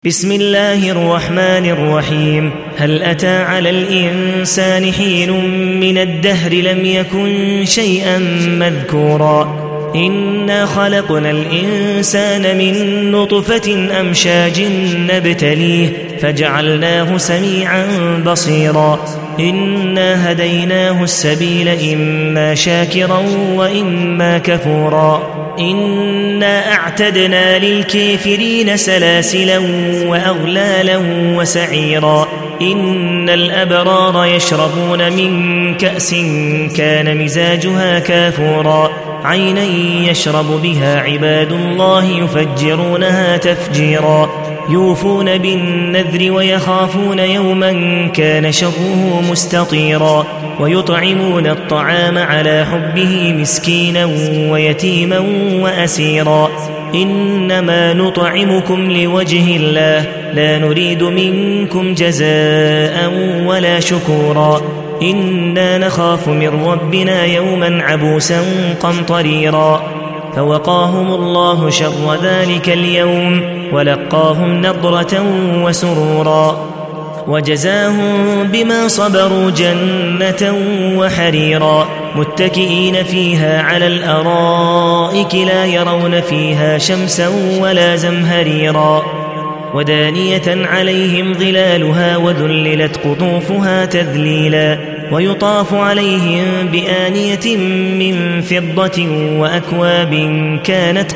بسم الله الرحمن الرحيم. هل أتى على الإنسان حين من الدهر لم يكن شيئا مذكورا إنا خلقنا الإنسان من نطفة أمشاج نبتليه فجعلناه سميعا بصيرا إنا هديناه السبيل إما شاكرا وإما كفورا إنا أعتدنا للكافرين سلاسلا وأغلالا وسعيرا إن الأبرار يشربون من كأس كان مزاجها كافورا عينا يشرب بها عباد الله يفجرونها تفجيرا يوفون بالنذر ويخافون يوما كان شره مستطيرا ويطعمون الطعام على حبه مسكينا ويتيما وأسيرا إنما نطعمكم لوجه الله لا نريد منكم جزاء ولا شكورا إنا نخاف من ربنا يوما عبوسا قمطريرا فوقاهم الله شر ذلك اليوم ولقاهم نضرة وسرورا وجزاهم بما صبروا جنة وحريرا متكئين فيها على الأرائك لا يرون فيها شمسا ولا زمهريرا ودانية عليهم ظلالها وذللت قطوفها تذليلا ويطاف عليهم بآنية من فضة وأكواب كانت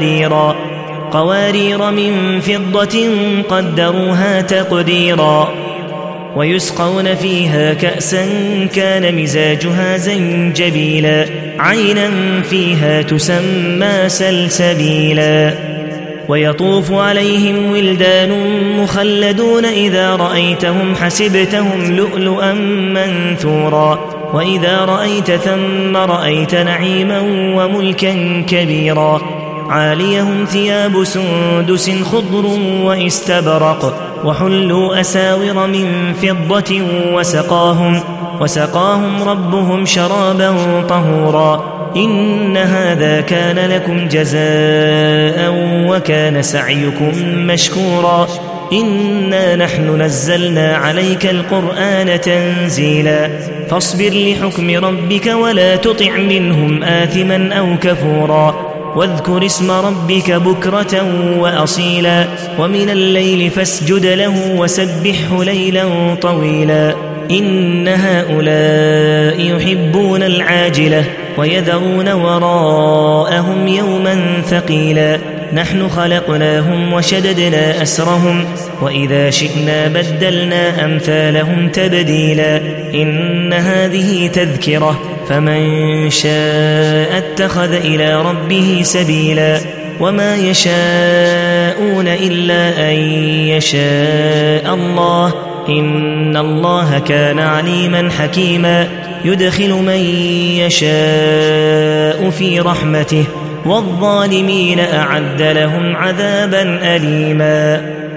قوارير من فضة قدروها تقديرا ويسقون فيها كأسا كان مزاجها زنجبيلا عينا فيها تسمى سلسبيلا ويطوف عليهم ولدان مخلدون إذا رأيتهم حسبتهم لؤلؤا منثورا وإذا رأيت ثم رأيت نعيما وملكا كبيرا عاليهم ثياب سندس خضر واستبرق وحلوا أساور من فضة وسقاهم ربهم شرابا طهورا إن هذا كان لكم جزاء وكان سعيكم مشكورا إنا نحن نزلنا عليك القرآن تنزيلا فاصبر لحكم ربك ولا تطع منهم آثما أو كفورا واذكر اسم ربك بكرة وأصيلا ومن الليل فاسجد له وسبحه ليلا طويلا إن هؤلاء يحبون العاجلة ويذرون وراءهم يوما ثقيلا نحن خلقناهم وشددنا أسرهم وإذا شئنا بدلنا أمثالهم تبديلا إن هذه تذكرة فمن شاء اتخذ إلى ربه سبيلا وما يشاءون إلا أن يشاء الله إن الله كان عليما حكيما يدخل من يشاء في رحمته والظالمين أعد لهم عذابا أليما